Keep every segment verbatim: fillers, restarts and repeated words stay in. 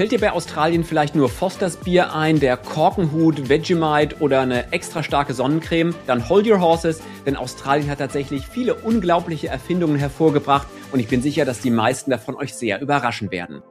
Fällt dir bei Australien vielleicht nur Fosters Bier ein, der Korkenhut, Vegemite oder eine extra starke Sonnencreme? Dann hold your horses, denn Australien hat tatsächlich viele unglaubliche Erfindungen hervorgebracht und ich bin sicher, dass die meisten davon euch sehr überraschen werden.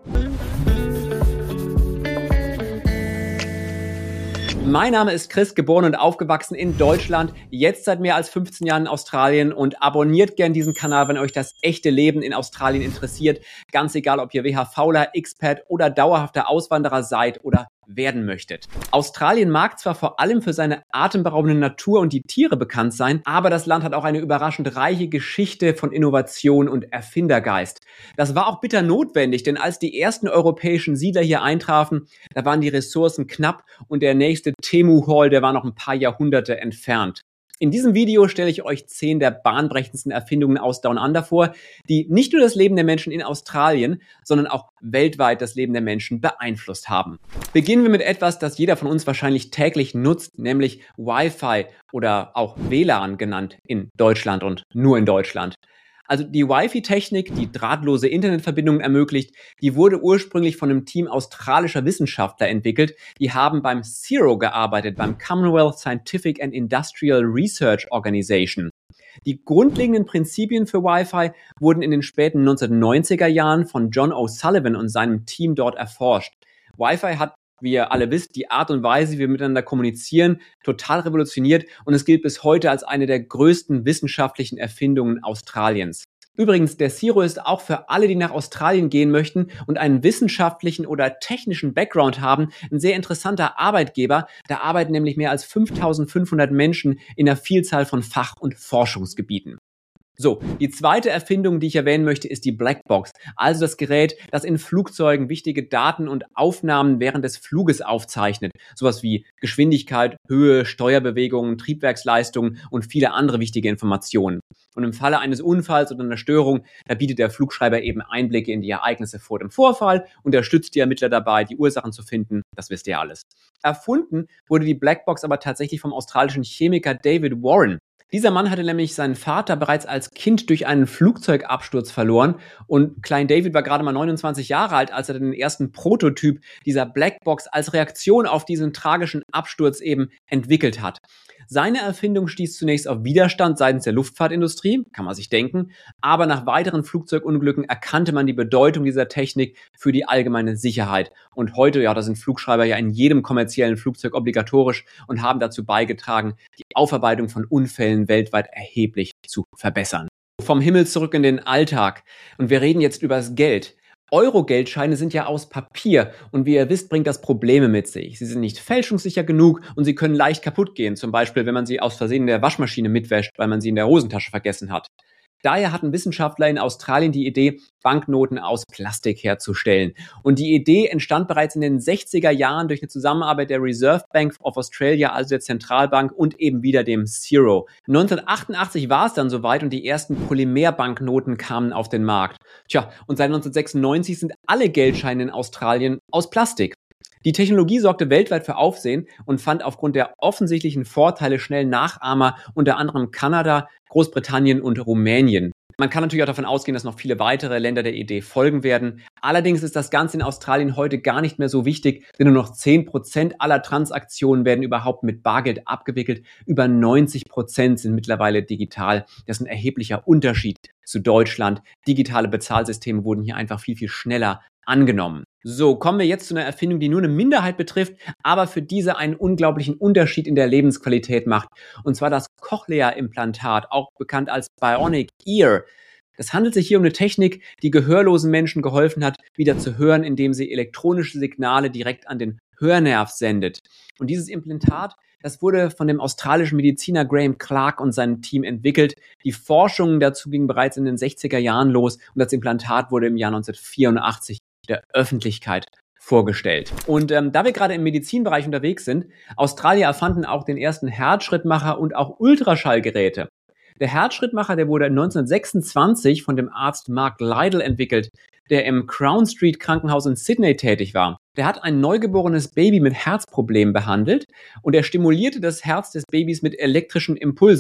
Mein Name ist Chris, geboren und aufgewachsen in Deutschland, jetzt seit mehr als fünfzehn Jahren in Australien und abonniert gern diesen Kanal, wenn euch das echte Leben in Australien interessiert. Ganz egal, ob ihr W H-Fauler, Expat oder dauerhafter Auswanderer seid oder werden möchtet. Australien mag zwar vor allem für seine atemberaubende Natur und die Tiere bekannt sein, aber das Land hat auch eine überraschend reiche Geschichte von Innovation und Erfindergeist. Das war auch bitter notwendig, denn als die ersten europäischen Siedler hier eintrafen, da waren die Ressourcen knapp und der nächste Temu Hall, der war noch ein paar Jahrhunderte entfernt. In diesem Video stelle ich euch zehn der bahnbrechendsten Erfindungen aus Down Under vor, die nicht nur das Leben der Menschen in Australien, sondern auch weltweit das Leben der Menschen beeinflusst haben. Beginnen wir mit etwas, das jeder von uns wahrscheinlich täglich nutzt, nämlich Wi-Fi oder auch W L A N genannt in Deutschland und nur in Deutschland. Also die Wi-Fi-Technik, die drahtlose Internetverbindungen ermöglicht, die wurde ursprünglich von einem Team australischer Wissenschaftler entwickelt. Die haben beim CIRO gearbeitet, beim Commonwealth Scientific and Industrial Research Organization. Die grundlegenden Prinzipien für Wi-Fi wurden in den späten neunzehnhundertneunziger Jahren von John O'Sullivan und seinem Team dort erforscht. Wi-Fi hat, wie ihr alle wisst, die Art und Weise, wie wir miteinander kommunizieren, total revolutioniert und es gilt bis heute als eine der größten wissenschaftlichen Erfindungen Australiens. Übrigens, der CIRO ist auch für alle, die nach Australien gehen möchten und einen wissenschaftlichen oder technischen Background haben, ein sehr interessanter Arbeitgeber. Da arbeiten nämlich mehr als fünftausendfünfhundert Menschen in einer Vielzahl von Fach- und Forschungsgebieten. So, die zweite Erfindung, die ich erwähnen möchte, ist die Blackbox, also das Gerät, das in Flugzeugen wichtige Daten und Aufnahmen während des Fluges aufzeichnet. Sowas wie Geschwindigkeit, Höhe, Steuerbewegungen, Triebwerksleistungen und viele andere wichtige Informationen. Und im Falle eines Unfalls oder einer Störung, da bietet der Flugschreiber eben Einblicke in die Ereignisse vor dem Vorfall, unterstützt die Ermittler dabei, die Ursachen zu finden. Das wisst ihr alles. Erfunden wurde die Blackbox aber tatsächlich vom australischen Chemiker David Warren. Dieser Mann hatte nämlich seinen Vater bereits als Kind durch einen Flugzeugabsturz verloren und Klein David war gerade mal neunundzwanzig Jahre alt, als er den ersten Prototyp dieser Blackbox als Reaktion auf diesen tragischen Absturz eben entwickelt hat. Seine Erfindung stieß zunächst auf Widerstand seitens der Luftfahrtindustrie, kann man sich denken, aber nach weiteren Flugzeugunglücken erkannte man die Bedeutung dieser Technik für die allgemeine Sicherheit. Und heute, ja, da sind Flugschreiber ja in jedem kommerziellen Flugzeug obligatorisch und haben dazu beigetragen, die Aufarbeitung von Unfällen weltweit erheblich zu verbessern. Vom Himmel zurück in den Alltag. Und wir reden jetzt über das Geld. Euro-Geldscheine sind ja aus Papier und wie ihr wisst, bringt das Probleme mit sich. Sie sind nicht fälschungssicher genug und sie können leicht kaputt gehen, zum Beispiel wenn man sie aus Versehen in der Waschmaschine mitwäscht, weil man sie in der Hosentasche vergessen hat. Daher hatten Wissenschaftler in Australien die Idee, Banknoten aus Plastik herzustellen. Und die Idee entstand bereits in den sechziger Jahren durch eine Zusammenarbeit der Reserve Bank of Australia, also der Zentralbank, und eben wieder dem CIRO. neunzehnhundertachtundachtzig war es dann soweit und die ersten Polymerbanknoten kamen auf den Markt. Tja, und seit neunzehnhundertsechsundneunzig sind alle Geldscheine in Australien aus Plastik. Die Technologie sorgte weltweit für Aufsehen und fand aufgrund der offensichtlichen Vorteile schnell Nachahmer, unter anderem Kanada, Großbritannien und Rumänien. Man kann natürlich auch davon ausgehen, dass noch viele weitere Länder der Idee folgen werden. Allerdings ist das Ganze in Australien heute gar nicht mehr so wichtig, denn nur noch zehn Prozent aller Transaktionen werden überhaupt mit Bargeld abgewickelt. Über neunzig Prozent sind mittlerweile digital. Das ist ein erheblicher Unterschied zu Deutschland. Digitale Bezahlsysteme wurden hier einfach viel, viel schneller angenommen. So, kommen wir jetzt zu einer Erfindung, die nur eine Minderheit betrifft, aber für diese einen unglaublichen Unterschied in der Lebensqualität macht. Und zwar das Cochlea-Implantat, auch bekannt als Bionic Ear. Es handelt sich hier um eine Technik, die gehörlosen Menschen geholfen hat, wieder zu hören, indem sie elektronische Signale direkt an den Hörnerv sendet. Und dieses Implantat, das wurde von dem australischen Mediziner Graham Clark und seinem Team entwickelt. Die Forschungen dazu gingen bereits in den sechziger Jahren los und das Implantat wurde im Jahr neunzehnhundertvierundachtzig der Öffentlichkeit vorgestellt. Und ähm, da wir gerade im Medizinbereich unterwegs sind, Australier erfanden auch den ersten Herzschrittmacher und auch Ultraschallgeräte. Der Herzschrittmacher, der wurde neunzehnhundertsechsundzwanzig von dem Arzt Mark Lytle entwickelt, der im Crown Street Krankenhaus in Sydney tätig war. Der hat ein neugeborenes Baby mit Herzproblemen behandelt und er stimulierte das Herz des Babys mit elektrischen Impulsen.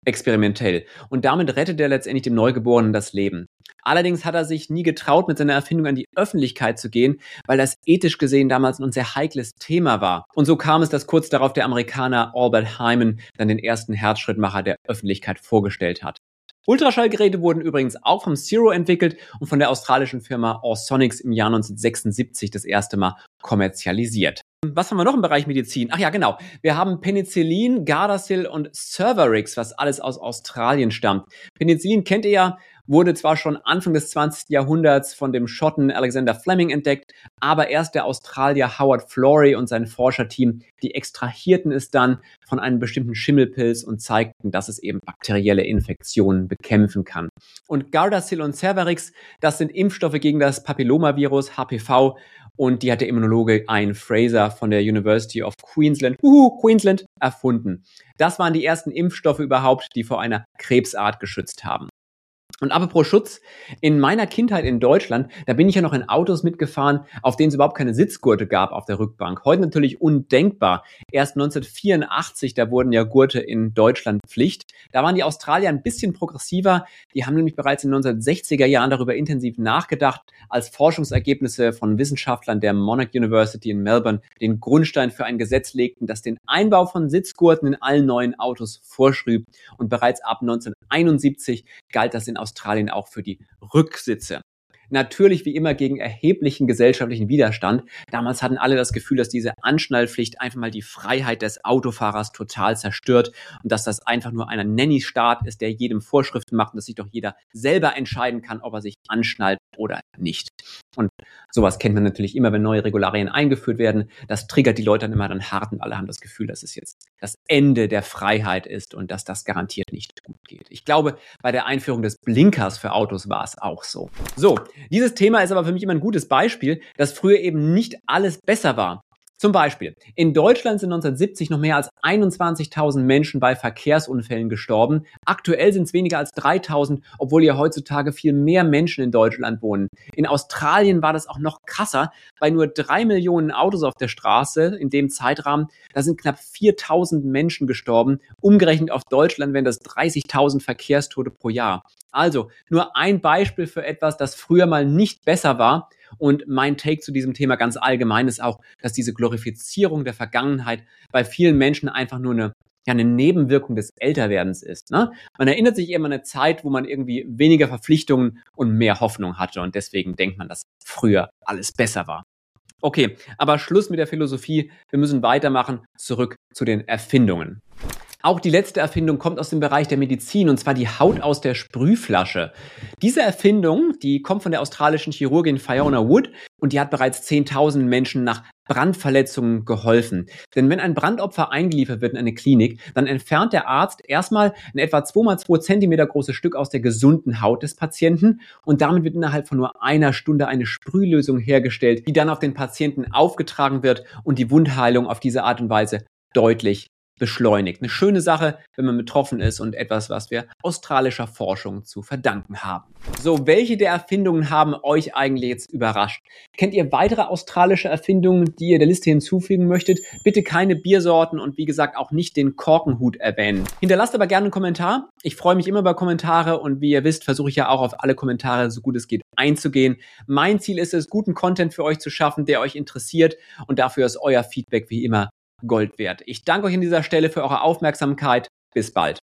experimentell. Und damit rettet er letztendlich dem Neugeborenen das Leben. Allerdings hat er sich nie getraut, mit seiner Erfindung an die Öffentlichkeit zu gehen, weil das ethisch gesehen damals ein sehr heikles Thema war. Und so kam es, dass kurz darauf der Amerikaner Albert Heyman dann den ersten Herzschrittmacher der Öffentlichkeit vorgestellt hat. Ultraschallgeräte wurden übrigens auch vom Zero entwickelt und von der australischen Firma Aursonics im Jahr neunzehnhundertsechsundsiebzig das erste Mal kommerzialisiert. Was haben wir noch im Bereich Medizin? Ach ja, genau. Wir haben Penicillin, Gardasil und Cervarix, was alles aus Australien stammt. Penicillin kennt ihr ja, wurde zwar schon Anfang des zwanzigsten Jahrhunderts von dem Schotten Alexander Fleming entdeckt, aber erst der Australier Howard Florey und sein Forscherteam, die extrahierten es dann von einem bestimmten Schimmelpilz und zeigten, dass es eben bakterielle Infektionen bekämpfen kann. Und Gardasil und Cervarix, das sind Impfstoffe gegen das Papillomavirus H P V und die hat der Immunologe Ian Fraser von der University of Queensland, uhu, Queensland, erfunden. Das waren die ersten Impfstoffe überhaupt, die vor einer Krebsart geschützt haben. Und apropos Schutz, in meiner Kindheit in Deutschland, da bin ich ja noch in Autos mitgefahren, auf denen es überhaupt keine Sitzgurte gab auf der Rückbank. Heute natürlich undenkbar. Erst neunzehnhundertvierundachtzig, da wurden ja Gurte in Deutschland Pflicht. Da waren die Australier ein bisschen progressiver. Die haben nämlich bereits in den neunzehnhundertsechziger Jahren darüber intensiv nachgedacht, als Forschungsergebnisse von Wissenschaftlern der Monarch University in Melbourne den Grundstein für ein Gesetz legten, das den Einbau von Sitzgurten in allen neuen Autos vorschrieb. Und bereits ab neunzehnhunderteinundsiebzig galt das in Australien auch für die Rücksitze. Natürlich wie immer gegen erheblichen gesellschaftlichen Widerstand. Damals hatten alle das Gefühl, dass diese Anschnallpflicht einfach mal die Freiheit des Autofahrers total zerstört und dass das einfach nur ein Nanny-Staat ist, der jedem Vorschriften macht und dass sich doch jeder selber entscheiden kann, ob er sich anschnallt oder nicht. Und sowas kennt man natürlich immer, wenn neue Regularien eingeführt werden. Das triggert die Leute dann immer dann hart und alle haben das Gefühl, dass es jetzt das Ende der Freiheit ist und dass das garantiert nicht gut geht. Ich glaube, bei der Einführung des Blinkers für Autos war es auch so. So, dieses Thema ist aber für mich immer ein gutes Beispiel, dass früher eben nicht alles besser war. Zum Beispiel, in Deutschland sind neunzehnhundertsiebzig noch mehr als einundzwanzigtausend Menschen bei Verkehrsunfällen gestorben. Aktuell sind es weniger als dreitausend, obwohl ja heutzutage viel mehr Menschen in Deutschland wohnen. In Australien war das auch noch krasser. Bei nur drei Millionen Autos auf der Straße in dem Zeitrahmen, da sind knapp viertausend Menschen gestorben. Umgerechnet auf Deutschland wären das dreißigtausend Verkehrstote pro Jahr. Also nur ein Beispiel für etwas, das früher mal nicht besser war. Und mein Take zu diesem Thema ganz allgemein ist auch, dass diese Glorifizierung der Vergangenheit bei vielen Menschen einfach nur eine, ja, eine Nebenwirkung des Älterwerdens ist. Ne? Man erinnert sich eben an eine Zeit, wo man irgendwie weniger Verpflichtungen und mehr Hoffnung hatte und deswegen denkt man, dass früher alles besser war. Okay, aber Schluss mit der Philosophie. Wir müssen weitermachen. Zurück zu den Erfindungen. Auch die letzte Erfindung kommt aus dem Bereich der Medizin, und zwar die Haut aus der Sprühflasche. Diese Erfindung, die kommt von der australischen Chirurgin Fiona Wood und die hat bereits zehntausend Menschen nach Brandverletzungen geholfen. Denn wenn ein Brandopfer eingeliefert wird in eine Klinik, dann entfernt der Arzt erstmal ein etwa zwei mal zwei Zentimeter großes Stück aus der gesunden Haut des Patienten und damit wird innerhalb von nur einer Stunde eine Sprühlösung hergestellt, die dann auf den Patienten aufgetragen wird und die Wundheilung auf diese Art und Weise deutlich beschleunigt. Eine schöne Sache, wenn man betroffen ist und etwas, was wir australischer Forschung zu verdanken haben. So, welche der Erfindungen haben euch eigentlich jetzt überrascht? Kennt ihr weitere australische Erfindungen, die ihr der Liste hinzufügen möchtet? Bitte keine Biersorten und wie gesagt auch nicht den Korkenhut erwähnen. Hinterlasst aber gerne einen Kommentar. Ich freue mich immer über Kommentare und wie ihr wisst, versuche ich ja auch auf alle Kommentare so gut es geht einzugehen. Mein Ziel ist es, guten Content für euch zu schaffen, der euch interessiert, und dafür ist euer Feedback wie immer Gold wert. Ich danke euch an dieser Stelle für eure Aufmerksamkeit. Bis bald.